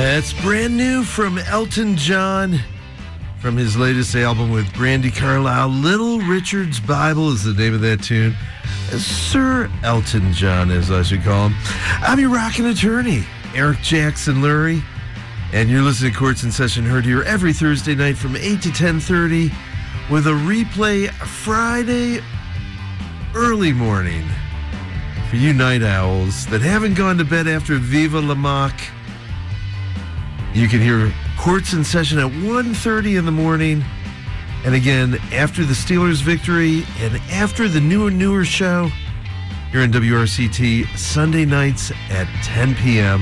It's brand new from Elton John from his latest album with Brandi Carlile. Little Richard's Bible is the name of that tune. Sir Elton John, as I should call him. I'm your rockin' attorney, Eric Jackson Lurie, and you're listening to Courts in Session, heard here every Thursday night from 8 to 10:30 with a replay Friday early morning for you night owls that haven't gone to bed after Viva La Mock. You can hear Courts in Session at 1:30 in the morning. And again, after the Steelers' victory and after the newer show here on WRCT, Sunday nights at 10 p.m.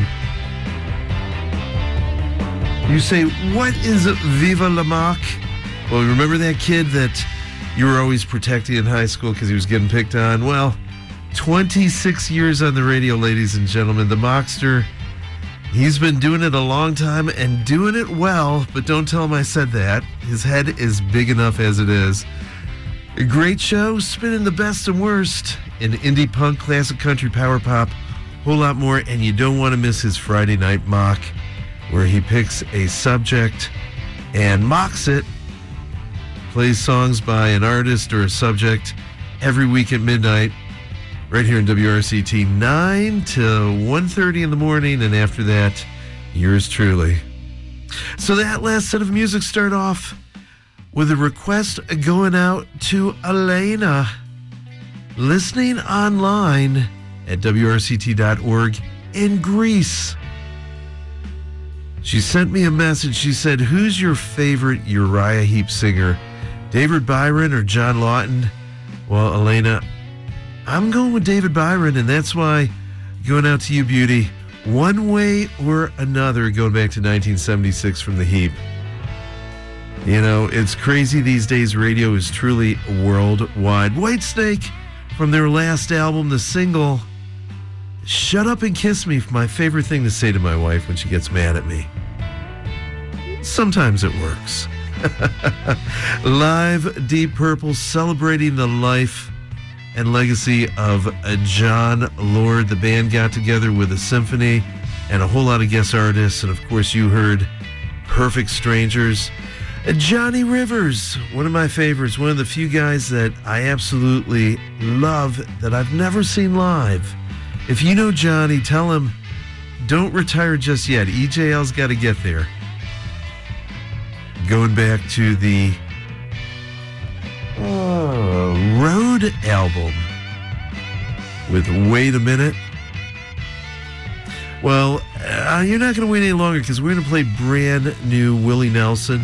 You say, what is Viva La Mock? Well, remember that kid that you were always protecting in high school because he was getting picked on? Well, 26 years on the radio, ladies and gentlemen. The Mockster, he's been doing it a long time and doing it well, but don't tell him I said that. His head is big enough as it is. A great show, spinning the best and worst in indie punk, classic country, power pop, whole lot more, and you don't want to miss his Friday Night Mock, where he picks a subject and mocks it, plays songs by an artist or a subject every week at midnight, right here in WRCT, 9 to 1:30 in the morning, and after that, yours truly. So that last set of music started off with a request going out to Elena, listening online at WRCT.org in Greece. She sent me a message. She said, who's your favorite Uriah Heep singer, David Byron or John Lawton? Well, Elena, I'm going with David Byron, and that's why, going out to you, beauty, One Way or Another, going back to 1976 from the Heap. You know, it's crazy these days. Radio is truly worldwide. Whitesnake, from their last album, the single, Shut Up and Kiss Me, my favorite thing to say to my wife when she gets mad at me. Sometimes it works. Live, Deep Purple, celebrating the life and legacy of John Lord. The band got together with a symphony and a whole lot of guest artists, and of course you heard Perfect Strangers. Johnny Rivers, one of my favorites, one of the few guys that I absolutely love that I've never seen live. If you know Johnny, tell him, don't retire just yet. EJL's got to get there. Going back to the Road album with Wait a Minute. Well, you're not going to wait any longer because we're going to play brand new Willie Nelson.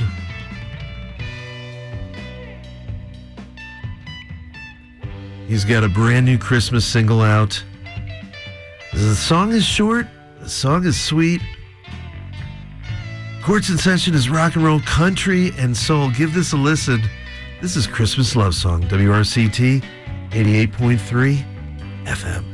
He's got a brand new Christmas single out. The song is short. The song is sweet. Courts in Session is rock and roll, country, and soul. Give this a listen. This is Christmas Love Song, WRCT 88.3 FM.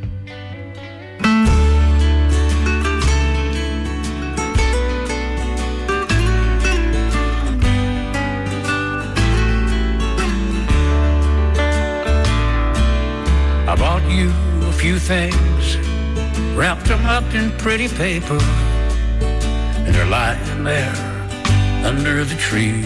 I bought you a few things, wrapped them up in pretty paper, and they're lying there under the tree.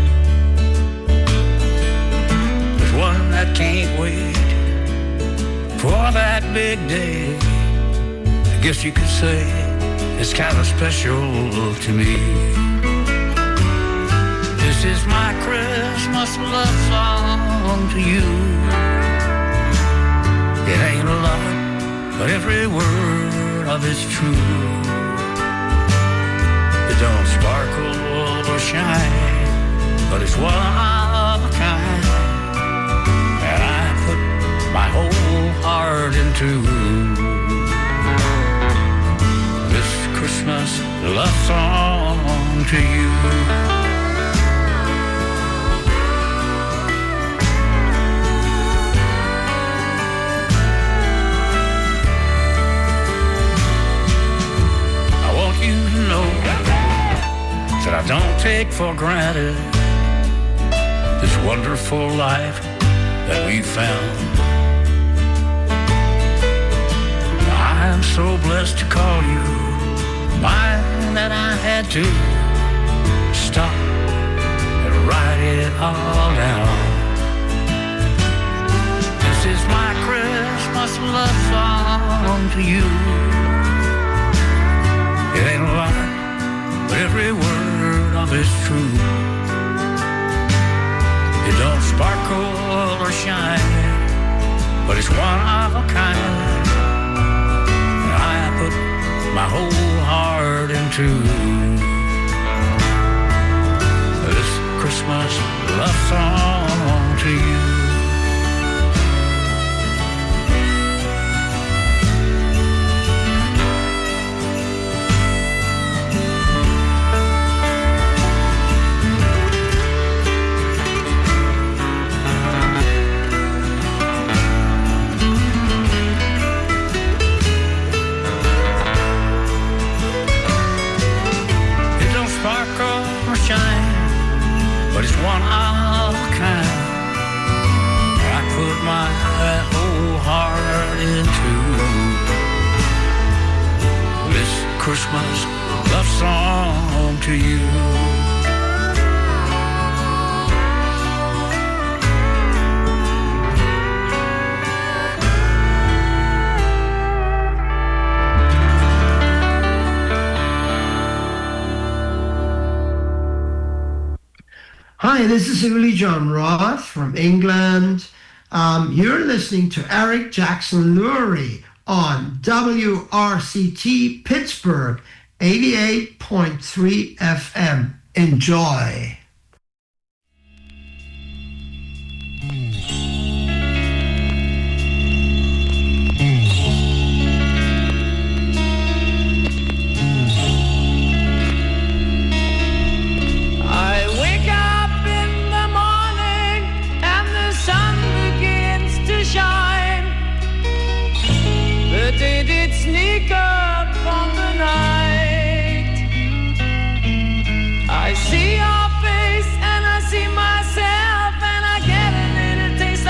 One that can't wait for that big day. I guess you could say it's kind of special to me. This is my Christmas love song to you. It ain't a lot, but every word of it's true. It don't sparkle or shine, but it's one of a kind. My whole heart into this Christmas love song to you. I want you to know that I don't take for granted this wonderful life that we found. I'm so blessed to call you mind that I had to stop and write it all down. This is my Christmas love song to you. It ain't a lot, but every word of it's true. It don't sparkle or shine, but it's one of a kind. And I put my whole heart into this Christmas love song to you. But it's one of a kind. I put my whole heart into this Christmas love song to you. Hi, this is Uli John Roth from England. You're listening to Eric Jackson Lurie on WRCT Pittsburgh 88.3 FM. Enjoy. They did sneak up on the night. I see your face and I see myself, and I get a little taste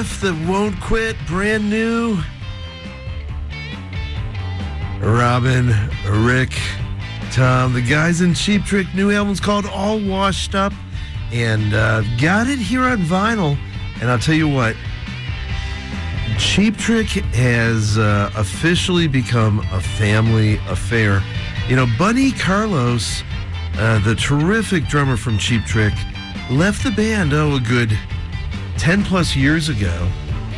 riff that won't quit, brand new. Robin, Rick, Tom, the guys in Cheap Trick. New album's called All Washed Up, and got it here on vinyl. And I'll tell you what, Cheap Trick has officially become a family affair. You know, Bunny Carlos, the terrific drummer from Cheap Trick, left the band, a good 10 plus years ago.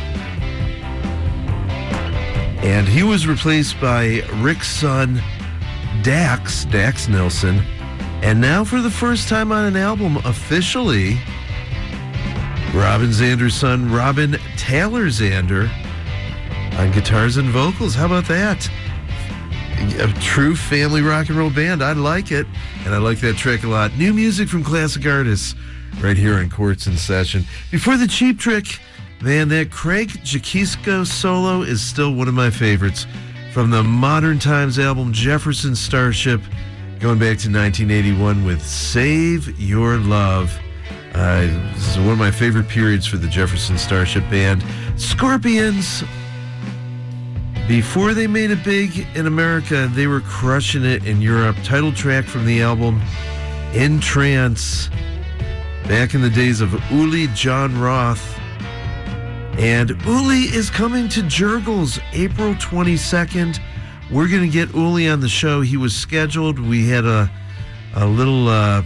And he was replaced by Rick's son, Dax Nelson. And now for the first time on an album, officially, Robin Zander's son, Robin Taylor Zander, on guitars and vocals. How about that? A true family rock and roll band. I like it, and I like that track a lot. New music from classic artists right here on Quartz in Session. Before the Cheap Trick, man, that Craig Jaquisko solo is still one of my favorites from the Modern Times album Jefferson Starship, going back to 1981 with Save Your Love. This is one of my favorite periods for the Jefferson Starship Band. Scorpions, before they made it big in America, they were crushing it in Europe. Title track from the album, In Trance, back in the days of Uli John Roth. And Uli is coming to Jurgles April 22nd. We're going to get Uli on the show. He was scheduled. We had a little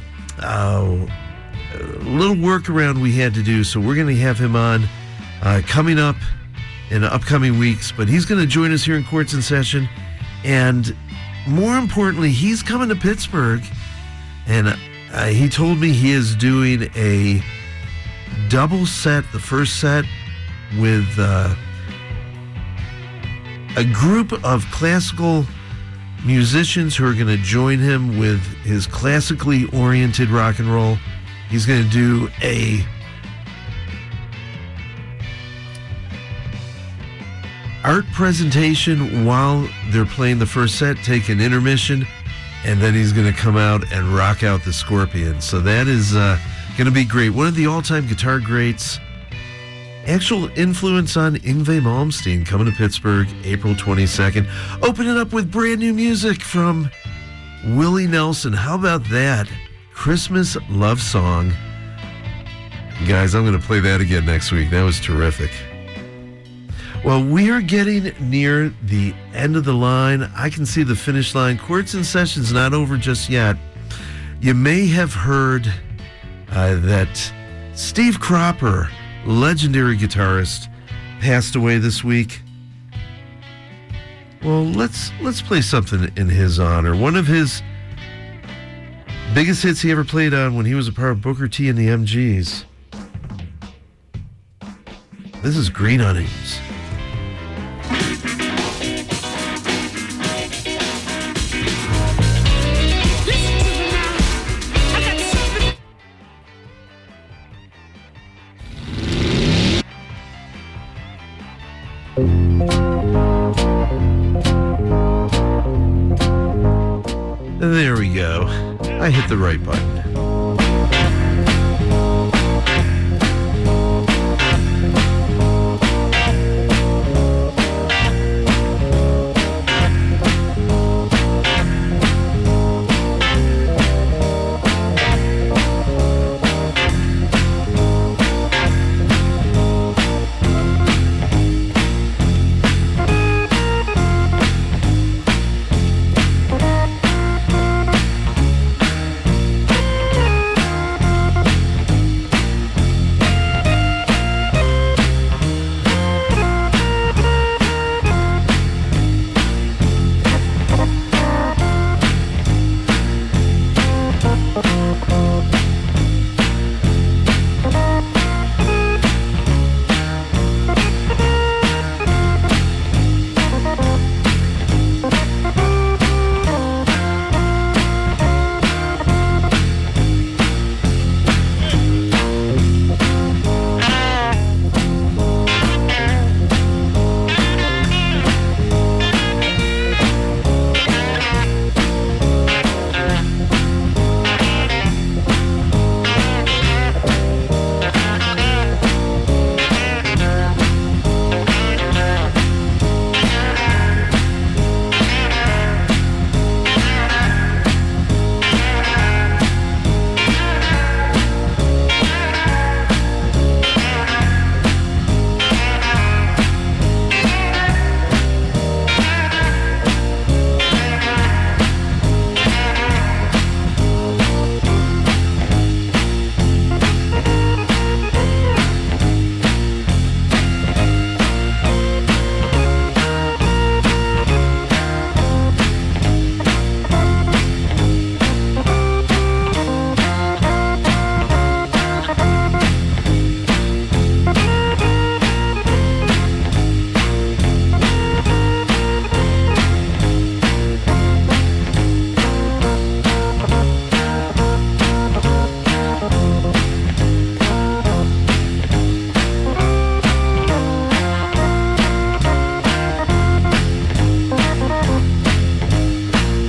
workaround we had to do, so we're going to have him on coming up in the upcoming weeks. But he's going to join us here in Quartz in Session. And more importantly, he's coming to Pittsburgh. And he told me he is doing a double set, the first set, with a group of classical musicians who are going to join him with his classically oriented rock and roll. He's going to do a art presentation while they're playing the first set, take an intermission, and then he's going to come out and rock out the Scorpions. So that is going to be great. One of the all-time guitar greats. Actual influence on Yngwie Malmsteen, coming to Pittsburgh April 22nd. Open it up with brand new music from Willie Nelson. How about that? Christmas Love Song. Guys, I'm going to play that again next week. That was terrific. Well, we are getting near the end of the line. I can see the finish line. Quartz in Session's not over just yet. You may have heard that Steve Cropper, legendary guitarist, passed away this week. Well, let's play something in his honor. One of his biggest hits he ever played on when he was a part of Booker T and the MGs. This is Green Onions. There we go. I hit the right button.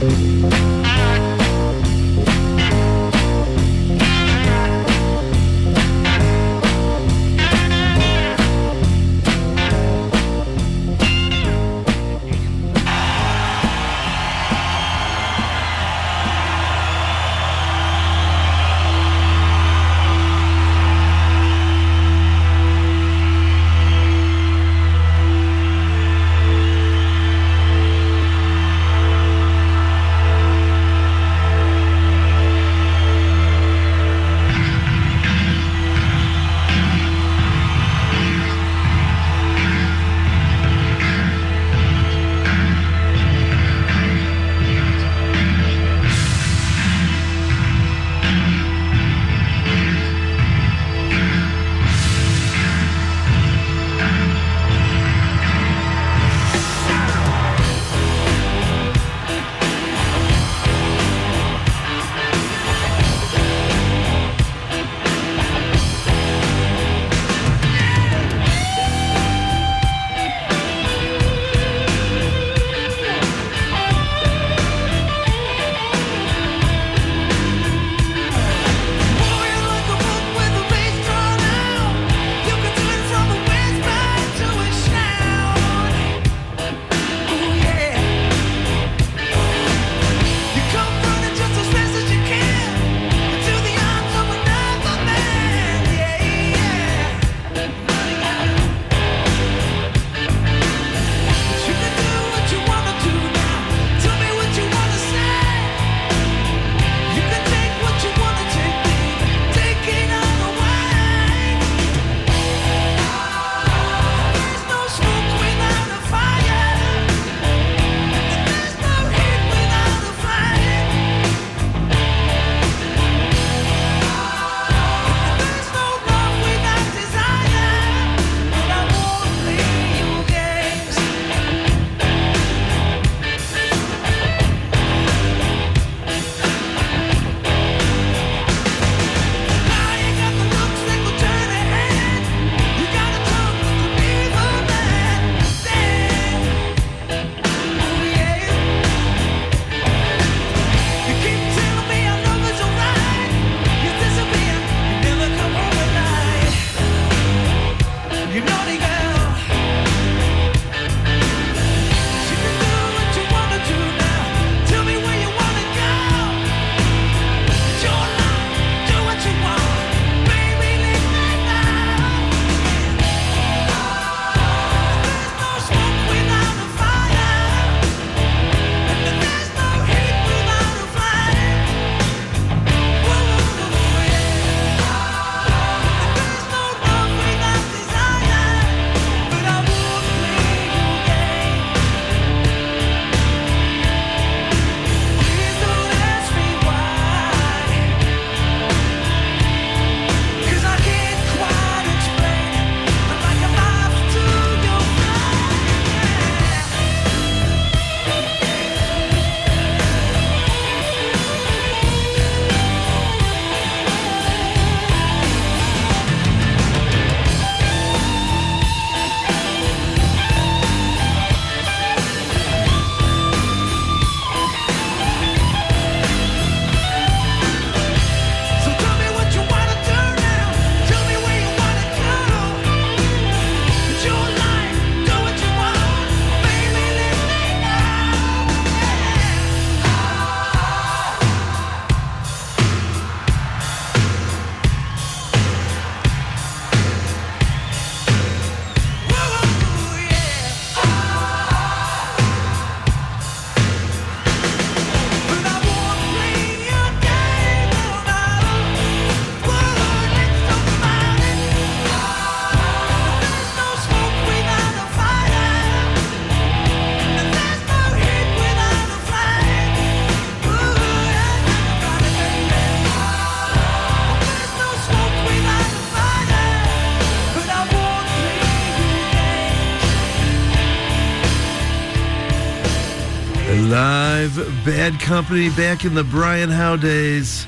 Live Bad Company back in the Brian Howe days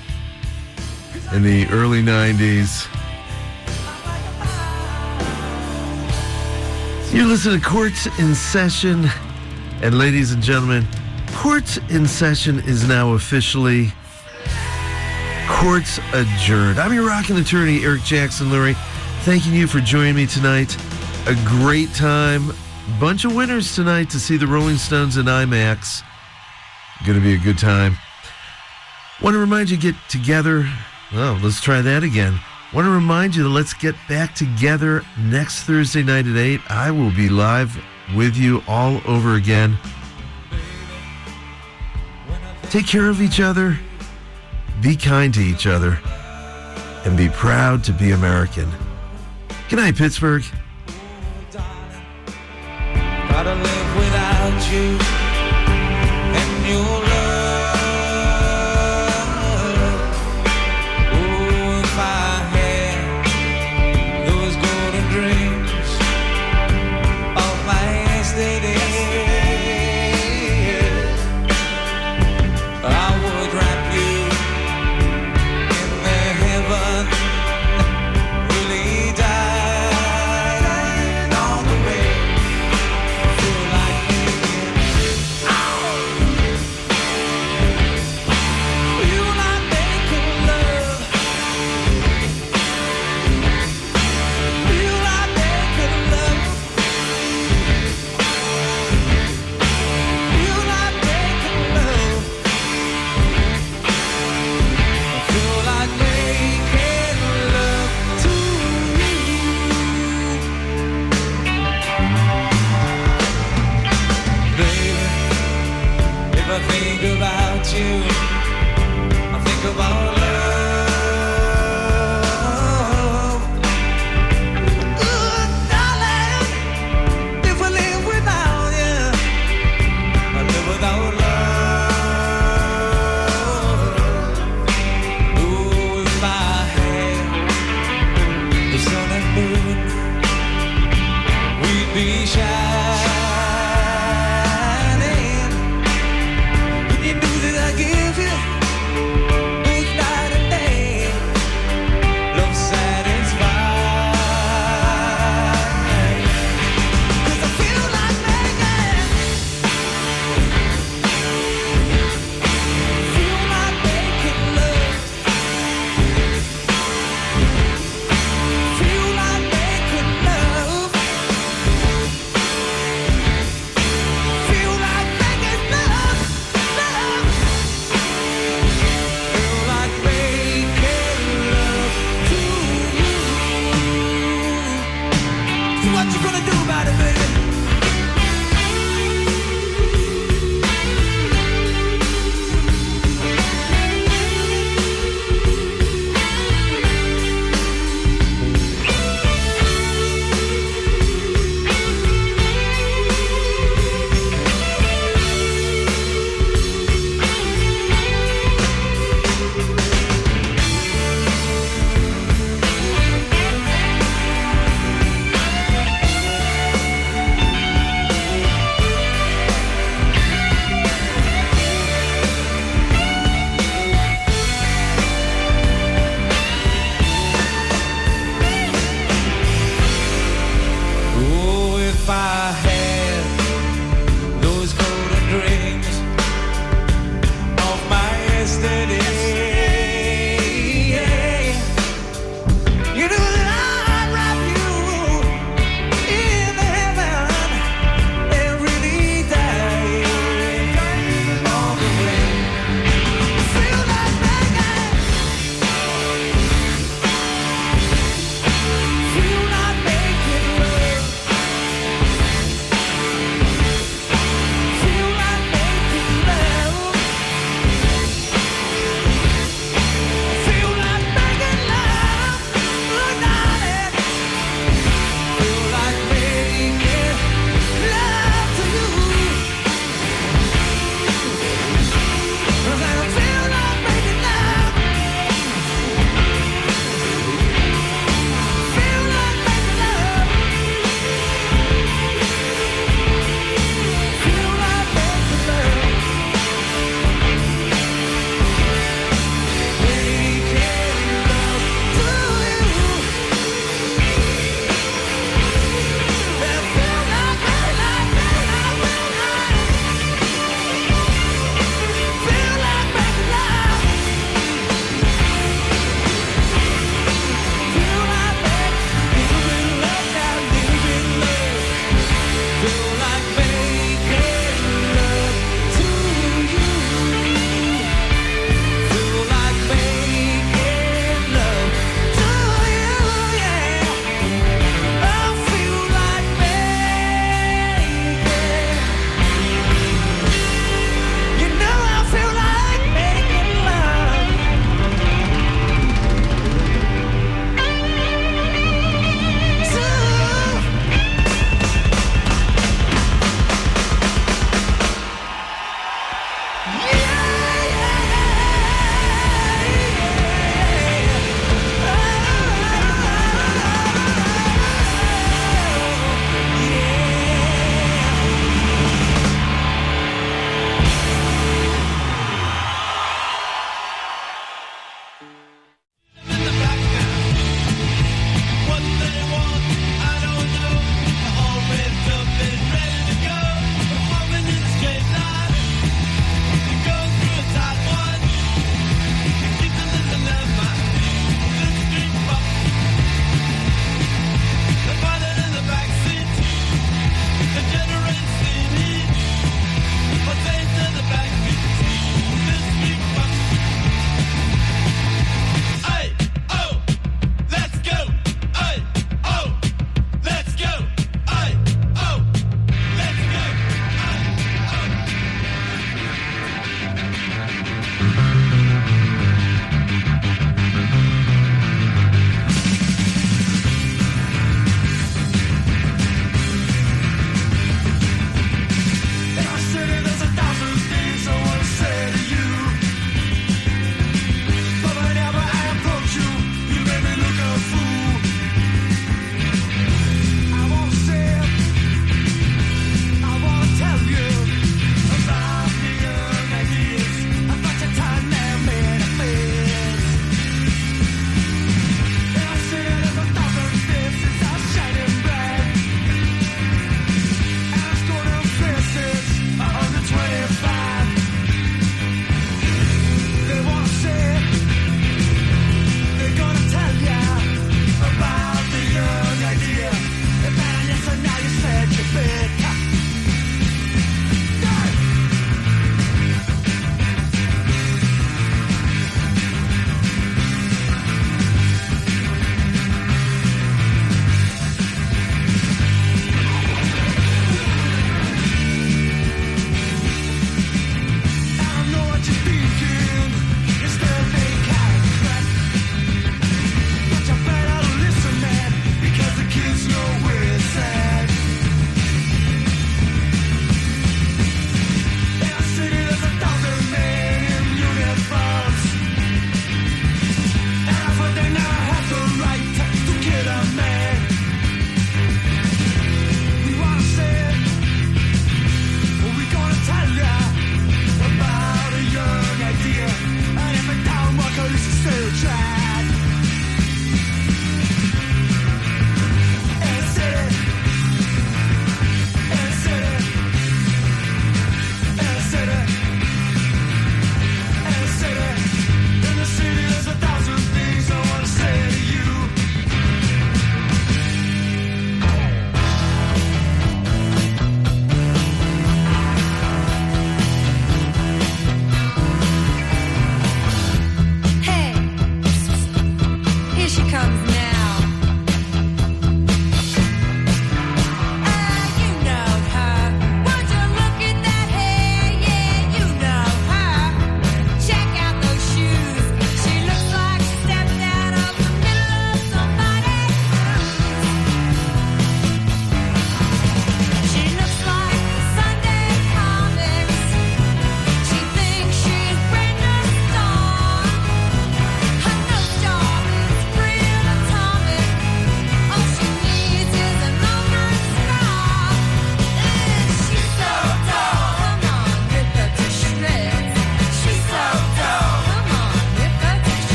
in the early 90s. You're listening to Courts in Session. And ladies and gentlemen, Court in session is now officially courts adjourned. I'm your rockin' attorney, Eric Jackson Lurie, thanking you for joining me tonight. A great time. Bunch of winners tonight to see the Rolling Stones in IMAX. Going to be a good time. Want to remind you, get together. Well, let's try that again. Want to remind you that let's get back together next Thursday night at 8. I will be live with you all over again. Take care of each other. Be kind to each other. And be proud to be American. Good night, Pittsburgh. Gotta live without you and your love. Oh, if I had those golden dreams of my yesterday, I would wrap you in the heaven. Really died on the way. Feel like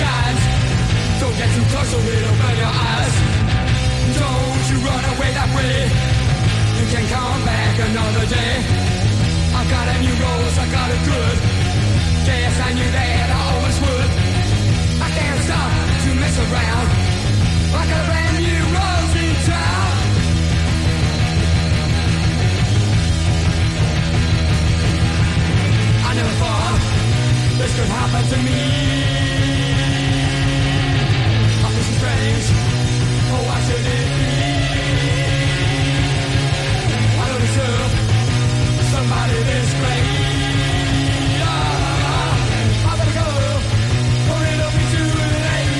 shines. Don't get too close or it'll burn your eyes. Don't you run away that way. You can come back another day. I've got a new rose, I got it good. Guess I knew that I always would. I can't stop to mess around. I got a brand new rose in town. I never thought this could happen to me. I feel so strange. Oh, why should it be? I don't deserve somebody this great. I better go, or it'll be too late.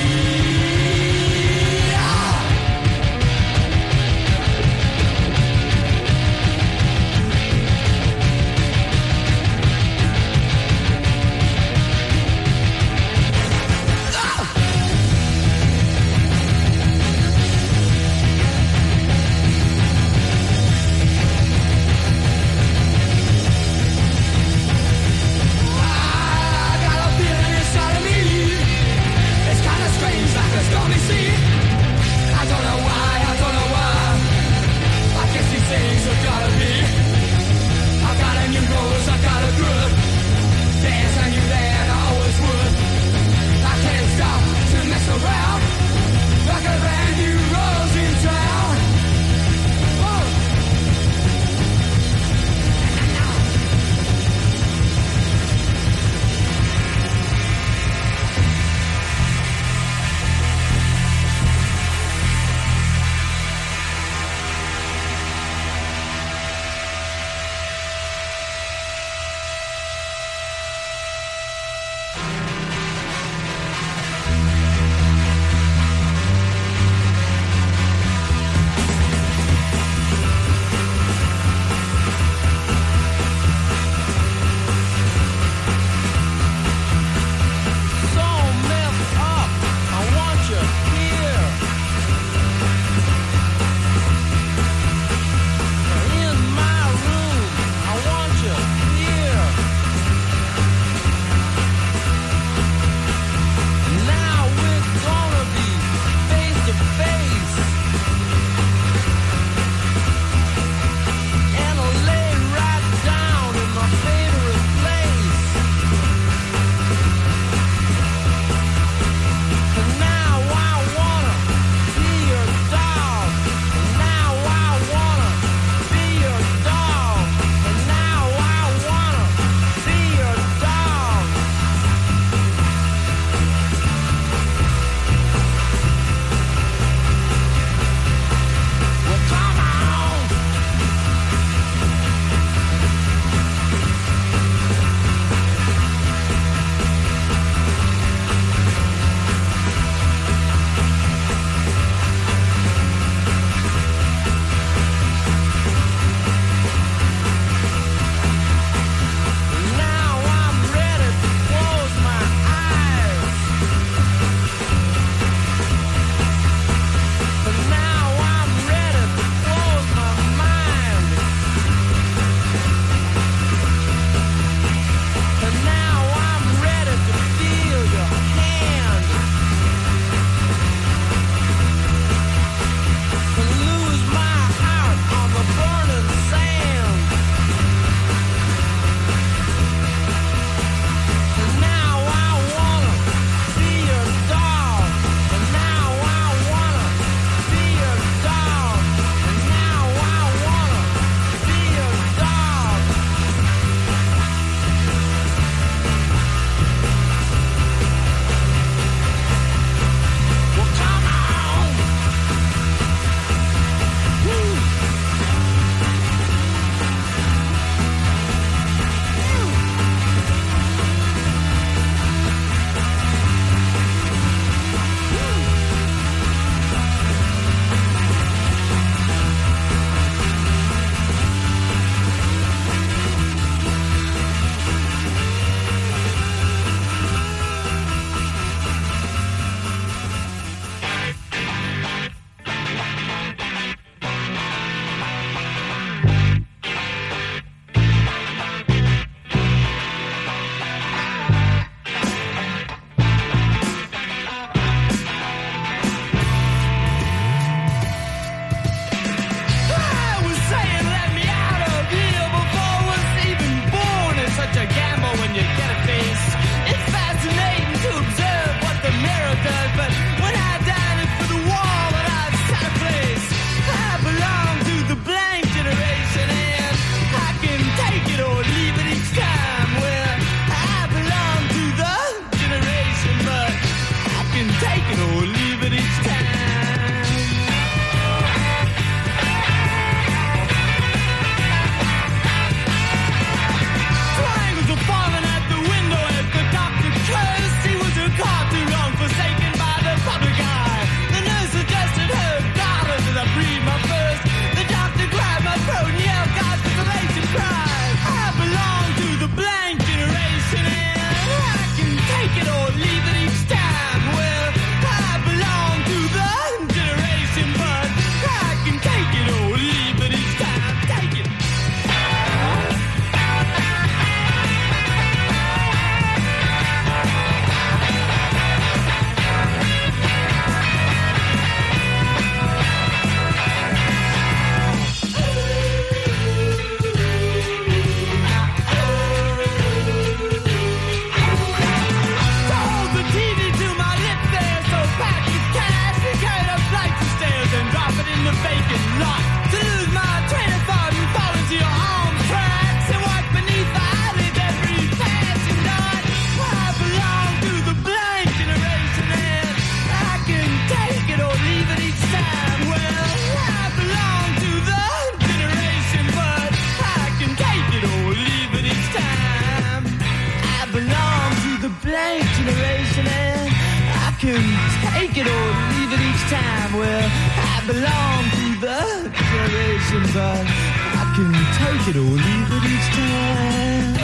belong to the generation, but I can take it or leave it each time.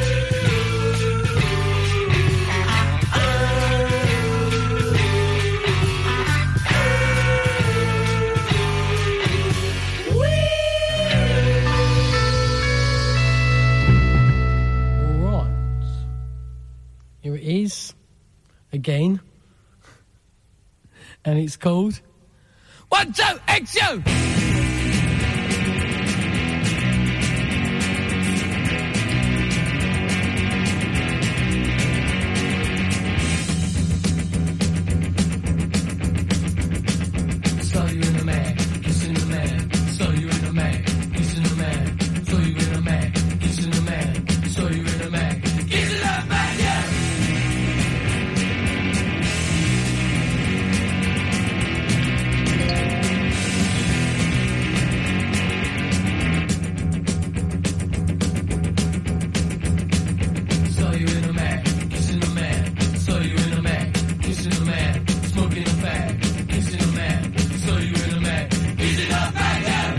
All right. Here it is. Again. And it's called 1, 2, XU! Saw you in a mag, kissing a man. Saw you in a mag, kissing a man. Saw you in a mag, kissing a man. Saw you in a mag, kissing a man, yeah! Saw you in a mag, kissing a man. Saw you in a mag, kissing a man. Smoking a fag, kissing a man. Saw you in a mag, kissing a fag, yeah!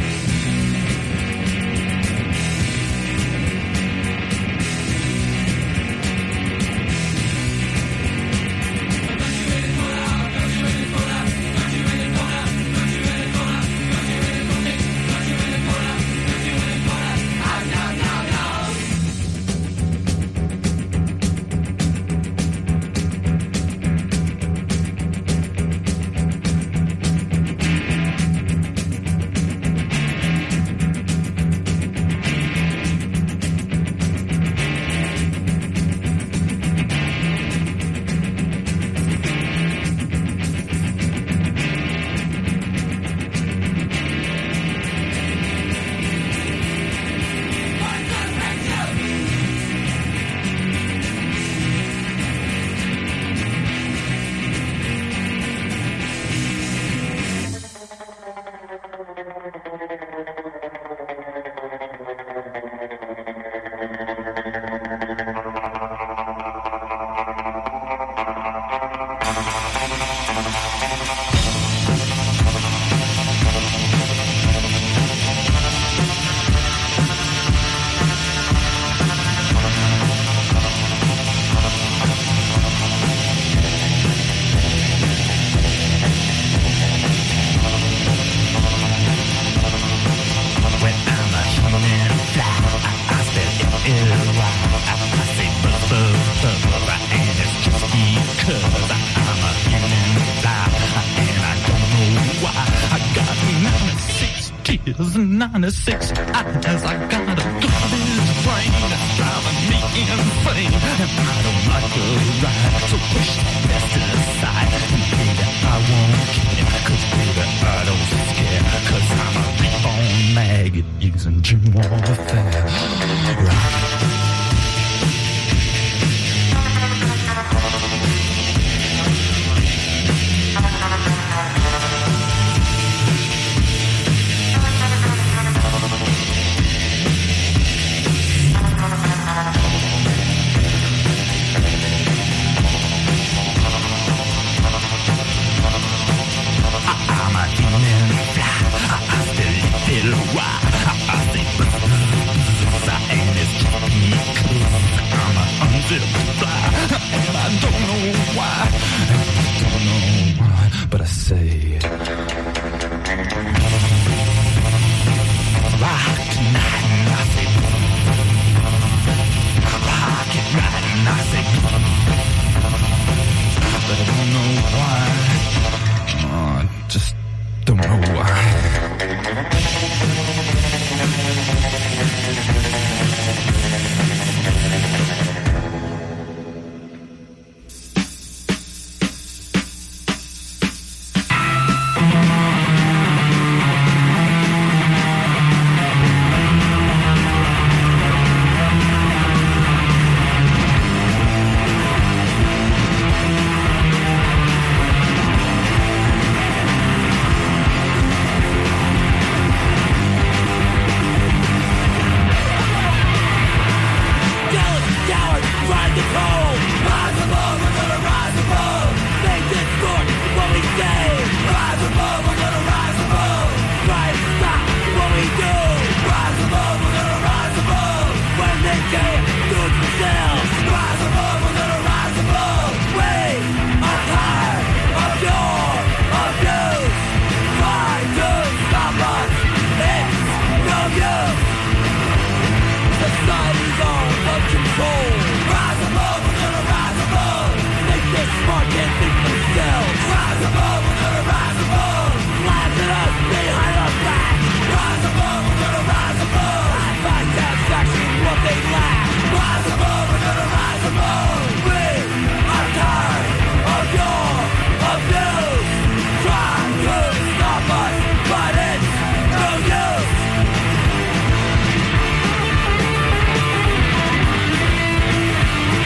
Tears and 96 eyes, I got a garbage brain that's driving me insane, and I don't like the ride, so push the best aside, and baby, I won't care.